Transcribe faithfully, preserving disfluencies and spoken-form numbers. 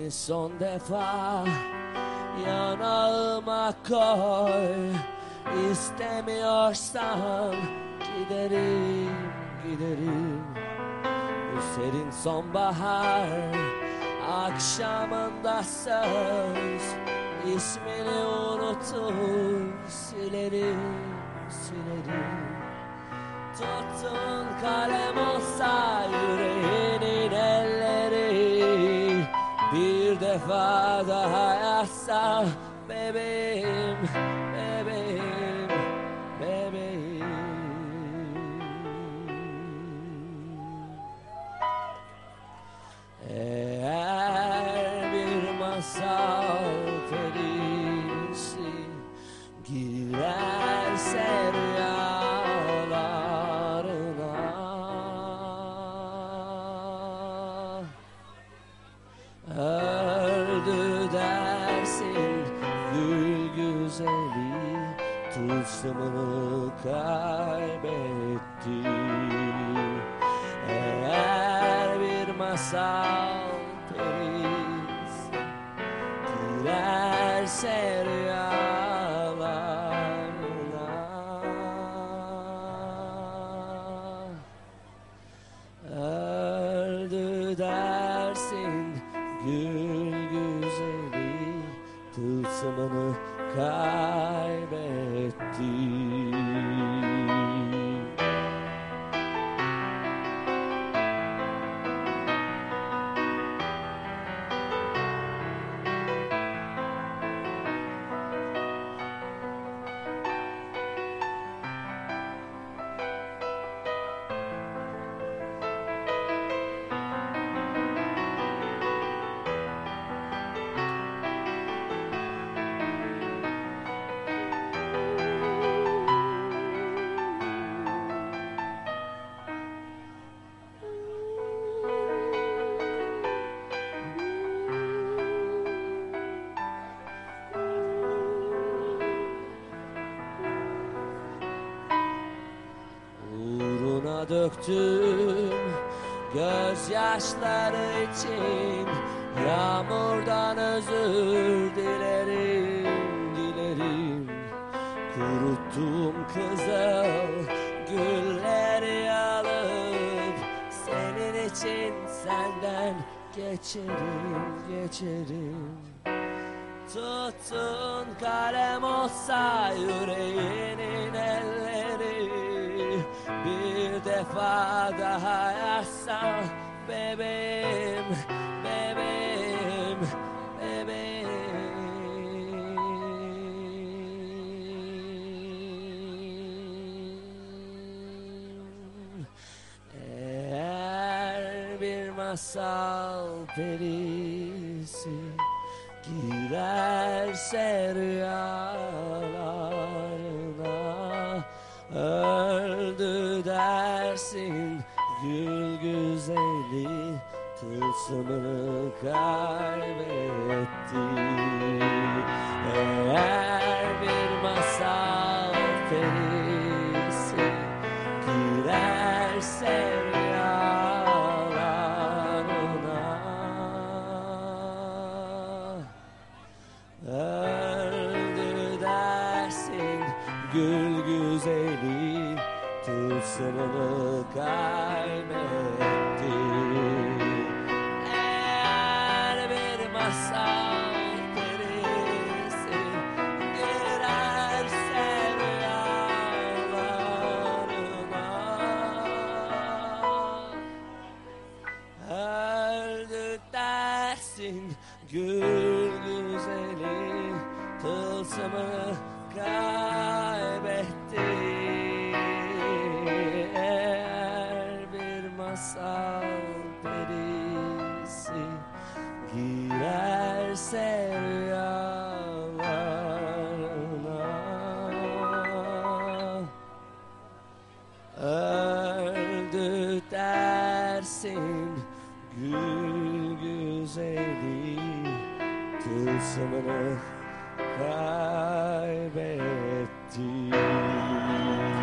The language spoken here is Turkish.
Beni son defa yanağıma koy. İstemiyorsan giderim, giderim. Bu serin sonbahar akşamında söz, ismini unutur silerim, silerim. Tuttun kalem olsa yüreğinin elleri, bir defa daha yazsa bebeğim, bebeğim, bebeğim. Eğer bir masal perisi girerse rüyalarına, öldü dersin gül güzeli, tılsımını kaybetti. Eğer bir masal perisi girerse rüyalarına, öldü dersin gül güzeli, tılsımını kaybetti. Döktüm gözyaşları için, yağmurdan özür dilerim, dilerim. Kuruttum kızıl gülleri alıp, senin için senden geçerim, geçerim. Tuttun kalem olsa yüreğinin elleri, bir defa daha yazsam bebeğim, bebeğim, bebeğim. Eğer bir masal perisi girerse rüyalarına, öldü dersin gül güzeli, tılsımını kaybetti. Eğer bir masal perisi girerse rüyalarına, öldü dersin gül güzeli, tılsımını kaybetti. Eğer bir masal perisi girerse rüyalarına, öldü dersin gül güzeli, tılsımını kaybetti. Eğer bir masal perisi girerse rüyalarına, öldü dersin gül güzeli, tılsımını kaybetti.